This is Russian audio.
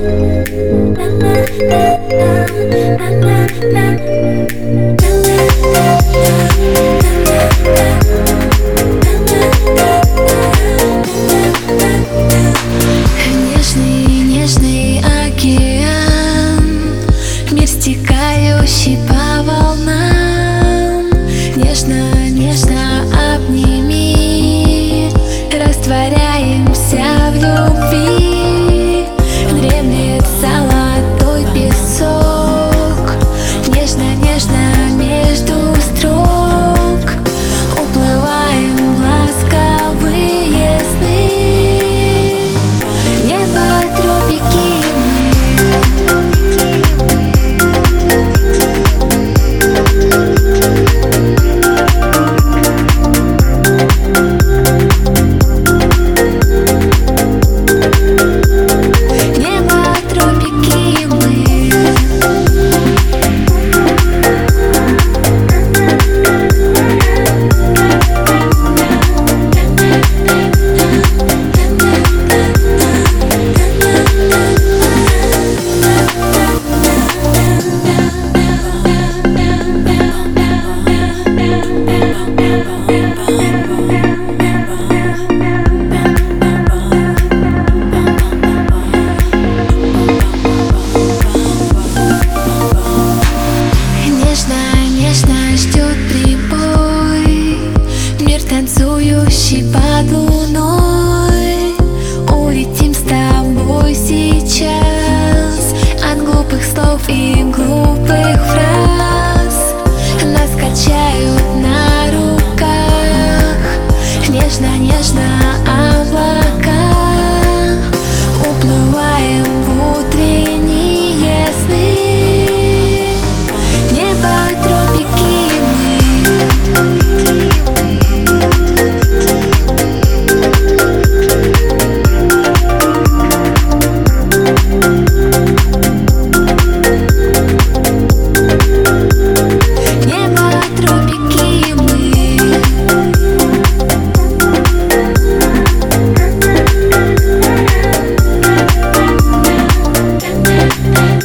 Нежный, нежный океан, мир, стекающий по волнам. Нежно, нежно обними, растворяемся в любви. Дремлет золотой песок, нежно, нежно между строк. Уплываем в ласковые сны, небо, тропики танцующий под луной. Улетим с тобой сейчас от глупых слов и глупых фраз. Нас качают на руках, нежно-нежно облака. Уплываем в утренние сны, небо, тропики мы.